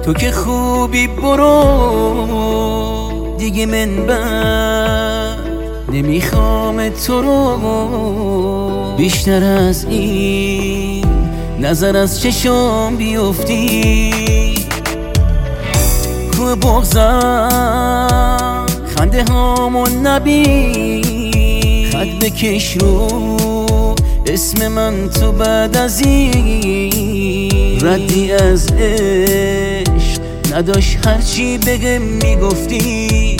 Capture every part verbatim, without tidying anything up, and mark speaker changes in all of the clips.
Speaker 1: تو که خوبی برو دیگه من بر نمیخوام تو رو بیشتر از این نظر از چشم بیفتی. کوه بغضم خنده هامون نبین، خط بکش رو اسم من تو بعد از این ردی از عشق نداشت، هرچی بگه میگفتی.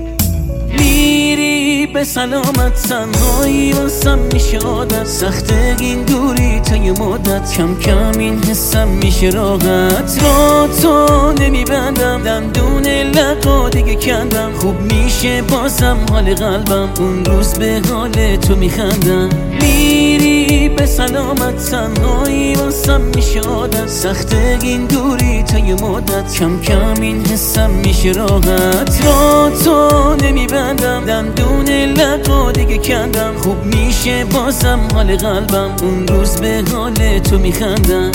Speaker 1: میری به سلامت تنهایی واسم میشه عادت، سخته این دوری تا یه مدت، کم کم این حسم میشه راحت. را تو نمیبندم دندون لقا دیگه کندم، خوب میشه بازم حال قلبم اون روز به حال تو میخندم. میری به سلامت تنهایی واسم میشه عادت، سخته این دوری تا یه مدت، کم کم این حسم میشه راحت. را تو نمیبندم دندون لقا دیگه کندم، خوب میشه بازم حال قلبم اون روز به حال تو میخندم.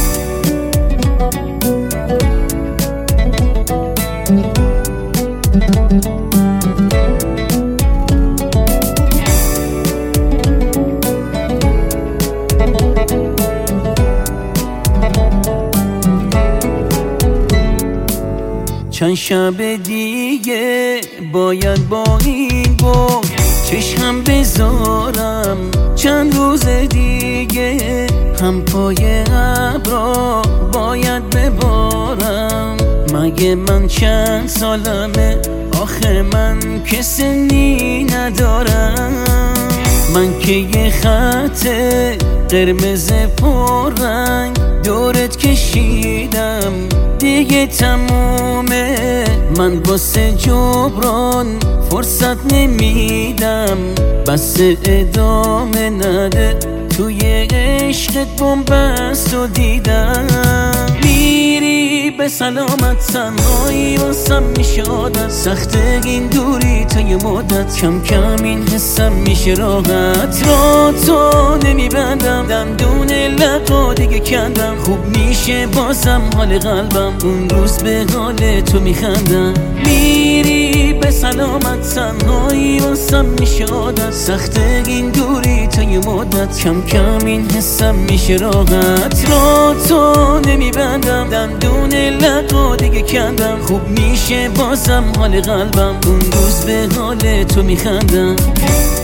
Speaker 1: چند شب دیگه باید با این بود چشم بذارم، چند روز دیگه هم پای ابرا باید ببارم. مگه من چند سالمه آخه من که سنی ندارم، من که یه خط قرمز پررنگ دورت کشیدم دیگه تمومه. من واسه جبران فرصت نمیدم، بس ادامه نده توی عشقت بنبست و دیدم. میری به سلامت تنهایی واسم میشه عادت، سخته این دوری تا یه مدت، کم کم این حسم میشه راحت. را تو نمیبندم دندون لقا دیگه کندم، خوب میشه بازم حال قلبم اون روز به حال تو میخندم. میری به سلامت تنهایی واسم میشه عادت، سخته این دوری تا یه مدت، کم کم این حسم میشه راحت. را تو نمیبندم دندون لقا دیگه کندم، خوب میشه بازم حال قلبم اون روز به حال تو میخندم.